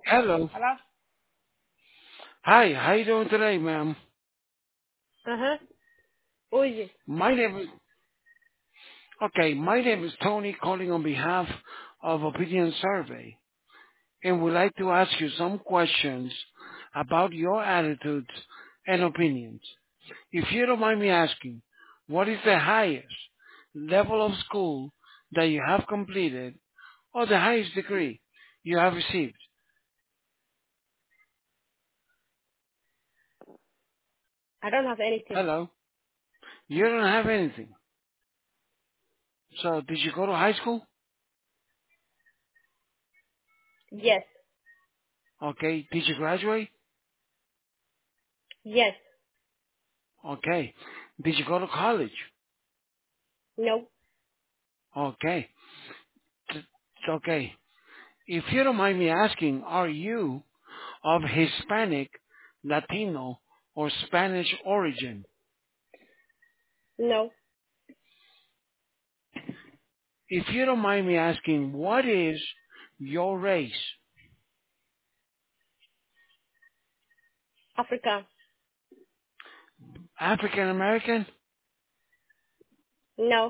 Hello. Hello? Hi, how you doing today, ma'am? Uh-huh. Who is it? My name is Tony calling on behalf of Opinion Survey, and would like to ask you some questions about your attitudes and opinions. If you don't mind me asking, what is the highest level of school that you have completed or the highest degree you have received? I don't have anything. Hello? You don't have anything. So did you go to high school? Yes. Okay. Did you graduate? Yes. Okay. Did you go to college? No. Okay. T- Okay. If you don't mind me asking, are you of Hispanic, Latino, or Spanish origin? No. If you don't mind me asking, what is your race? Africa. African American? No.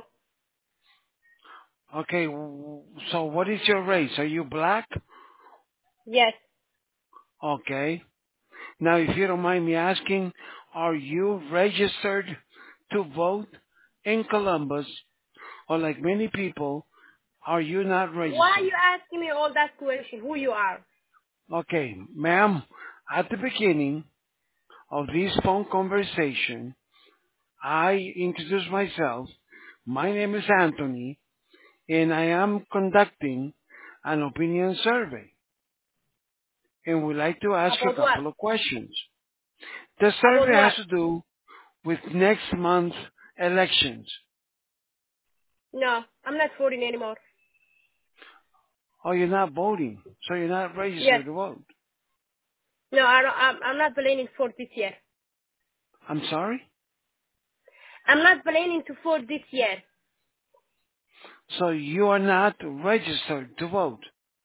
Okay, so what is your race? Are you black? Yes. Okay. Now, if you don't mind me asking, are you registered to vote in Columbus? Or like many people, are you not Why are you registered? asking me all that question? Who you are? Okay, ma'am, at the beginning of this phone conversation, I introduced myself. My name is Anthony, and I am conducting an opinion survey, and would like to ask you a About what? couple of questions. The About survey has what? to do with next month's elections. No. I'm not voting anymore. Oh, you're not voting, so you're not Yes. registered to vote. No, I don't, I'm not planning for this year. I'm sorry? I'm not planning to vote this year. So you are not registered to vote.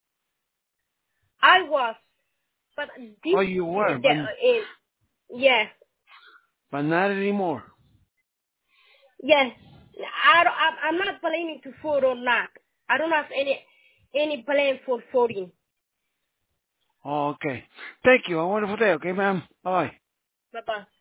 I was, but Oh, this, you were, yeah. but not anymore. Yes. I'm not planning to vote or not. I don't have any plan for voting. Oh, okay. Thank you. Have a wonderful day, okay, ma'am? Bye-bye. Bye-bye.